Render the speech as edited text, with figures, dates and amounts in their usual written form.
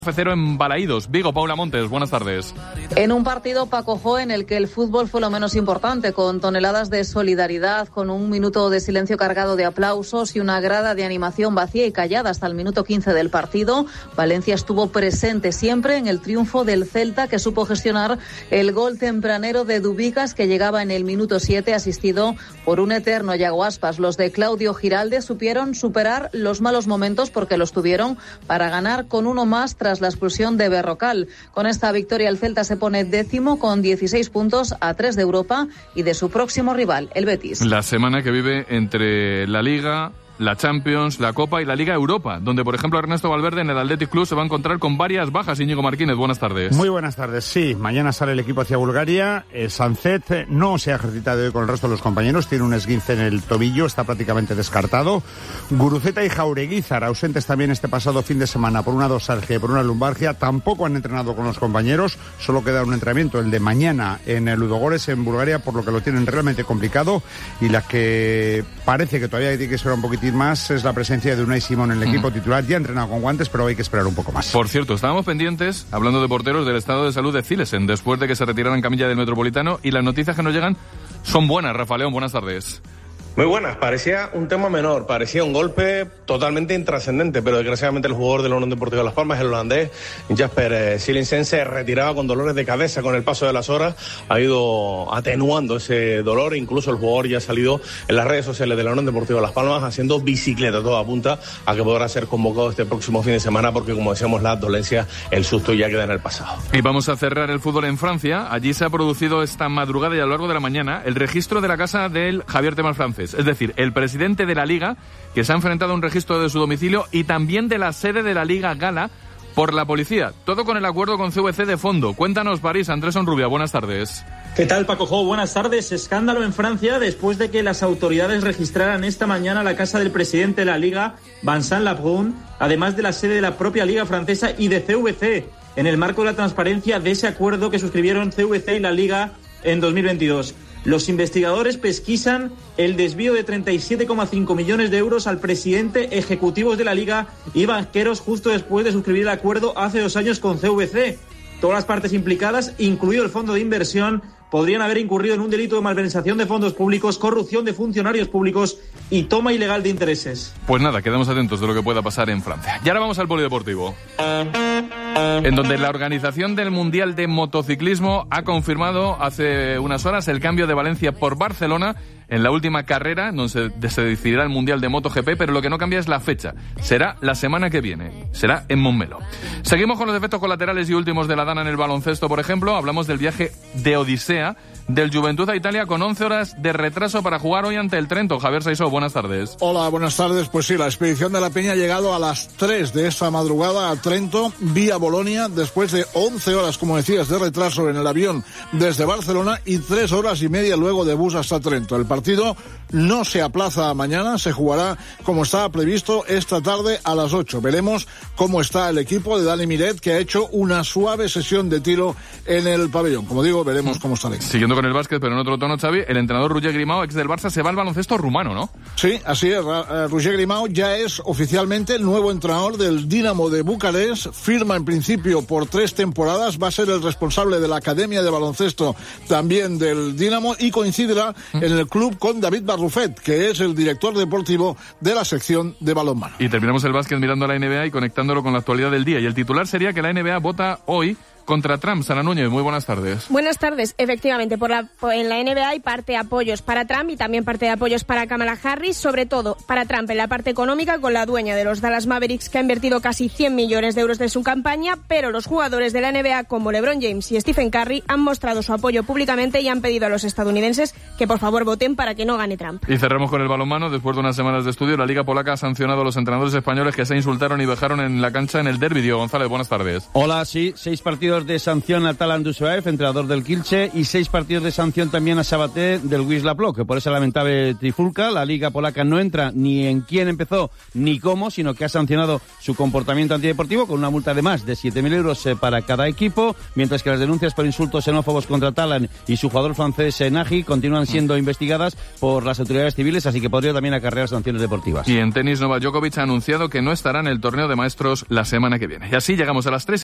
F0 en Balaídos. Vigo, Paula Montes, buenas tardes. En un partido, Paco Jo, en el que el fútbol fue lo menos importante, con toneladas de solidaridad, con un minuto de silencio cargado de aplausos y una grada de animación vacía y callada hasta el minuto 15 del partido, Valencia estuvo presente siempre en el triunfo del Celta, que supo gestionar el gol tempranero de Dubicas, que llegaba en el minuto 7, asistido por un eterno Yago Aspas. Los de Claudio Giralde supieron superar los malos momentos, porque los tuvieron, para ganar con uno más tras la expulsión de Berrocal. Con esta victoria el Celta se pone 10º con 16 puntos a 3 de Europa y de su próximo rival, el Betis. La semana que vive entre la Liga, la Champions, la Copa y la Liga Europa, donde, por ejemplo, Ernesto Valverde en el Athletic Club se va a encontrar con varias bajas. Íñigo Martínez, buenas tardes. Muy buenas tardes, sí. Mañana sale el equipo hacia Bulgaria. Sancet no se ha ejercitado hoy con el resto de los compañeros. Tiene un esguince en el tobillo, está prácticamente descartado. Guruceta y Jaureguizar, ausentes también este pasado fin de semana por una dorsalgia y por una lumbalgia, tampoco han entrenado con los compañeros. Solo queda un entrenamiento, el de mañana, en el Ludogorets, en Bulgaria, por lo que lo tienen realmente complicado. Y la que parece que todavía tiene que esperar un poquitín más es la presencia de Unai Simón en el equipo titular. Ya ha entrenado con guantes, pero hay que esperar un poco más. Por cierto, estábamos pendientes, hablando de porteros, del estado de salud de Zilesen, después de que se retirara en camilla del Metropolitano, y las noticias que nos llegan son buenas. Rafa León, buenas tardes. Muy buenas, parecía un tema menor, parecía un golpe totalmente intrascendente, pero desgraciadamente el jugador de la Unión Deportiva de Las Palmas, el holandés Jasper Cilincen, se retiraba con dolores de cabeza. Con el paso de las horas ha ido atenuando ese dolor, incluso el jugador ya ha salido en las redes sociales de la Unión Deportiva de Las Palmas haciendo bicicleta. Todo apunta a que podrá ser convocado este próximo fin de semana, porque, como decíamos, la dolencia, el susto ya queda en el pasado. Y vamos a cerrar el fútbol en Francia. Allí se ha producido esta madrugada y a lo largo de la mañana el registro de la casa del Javier Temal francés. Es decir, el presidente de la Liga, que se ha enfrentado a un registro de su domicilio, y también de la sede de la Liga Gala por la policía. Todo con el acuerdo con CVC de fondo. Cuéntanos, París. Andrés Onrubia, buenas tardes. ¿Qué tal, Paco Jo? Buenas tardes. Escándalo en Francia después de que las autoridades registraran esta mañana la casa del presidente de la Liga, Vincent Labrune, además de la sede de la propia Liga francesa y de CVC, en el marco de la transparencia de ese acuerdo que suscribieron CVC y la Liga en 2022. Los investigadores pesquisan el desvío de 37,5 millones de euros al presidente, ejecutivos de la Liga y banqueros justo después de suscribir el acuerdo hace 2 años con CVC. Todas las partes implicadas, incluido el fondo de inversión, podrían haber incurrido en un delito de malversación de fondos públicos, corrupción de funcionarios públicos y toma ilegal de intereses. Pues nada, quedamos atentos de lo que pueda pasar en Francia. Y ahora vamos al polideportivo, en donde la organización del Mundial de Motociclismo ha confirmado hace unas horas el cambio de Valencia por Barcelona en la última carrera, donde se decidirá el Mundial de MotoGP, pero lo que no cambia es la fecha. Será la semana que viene, será en Montmeló. Seguimos con los efectos colaterales y últimos de la Dana en el baloncesto, por ejemplo. Hablamos del viaje de Odisea del Juventud a Italia, con 11 horas de retraso para jugar hoy ante el Trento. Javier Saisó, buenas tardes. Hola, buenas tardes. Pues sí, la expedición de la Peña ha llegado a las 3 de esta madrugada a Trento, vía Bolonia, después de 11 horas, como decías, de retraso en el avión desde Barcelona y 3 horas y media luego de bus hasta Trento. El partido no se aplaza mañana, se jugará como estaba previsto esta tarde a las 8. Veremos cómo está el equipo de Dani Miret, que ha hecho una suave sesión de tiro en el pabellón. Como digo, veremos cómo está el equipo. Siguiendo con el básquet, pero en otro tono, Xavi, el entrenador Roger Grimau, ex del Barça, se va al baloncesto rumano, ¿no? Sí, así es. Roger Grimau ya es oficialmente el nuevo entrenador del Dinamo de Bucarest. Firma en principio por 3 temporadas. Va a ser el responsable de la academia de baloncesto también del Dinamo y coincidirá en el club con David Barrufet, que es el director deportivo de la sección de balonmano. Y terminamos el básquet mirando a la NBA y conectándolo con la actualidad del día. Y el titular sería que la NBA vota hoy contra Trump. Sara Núñez, muy buenas tardes. Buenas tardes. Efectivamente, en la NBA hay parte de apoyos para Trump y también parte de apoyos para Kamala Harris, sobre todo para Trump en la parte económica, con la dueña de los Dallas Mavericks, que ha invertido casi 100 millones de euros de su campaña, pero los jugadores de la NBA, como LeBron James y Stephen Curry, han mostrado su apoyo públicamente y han pedido a los estadounidenses que por favor voten para que no gane Trump. Y cerramos con el balonmano. Después de unas semanas de estudio, la Liga Polaca ha sancionado a los entrenadores españoles que se insultaron y vejaron en la cancha en el derbi. Diego González, buenas tardes. Hola, sí, 6 partidos partidos de sanción a Talan Dusuaev, entrenador del Kielce, y 6 partidos de sanción también a Sabaté del Wisła Płock, que por esa lamentable trifulca la Liga Polaca no entra ni en quién empezó ni cómo, sino que ha sancionado su comportamiento antideportivo con una multa de más de 7.000 euros para cada equipo, mientras que las denuncias por insultos xenófobos contra Talan y su jugador francés Nagy continúan siendo investigadas por las autoridades civiles, así que podría también acarrear sanciones deportivas. Y en tenis, Novak Djokovic ha anunciado que no estará en el torneo de maestros la semana que viene. Y así llegamos a las 3.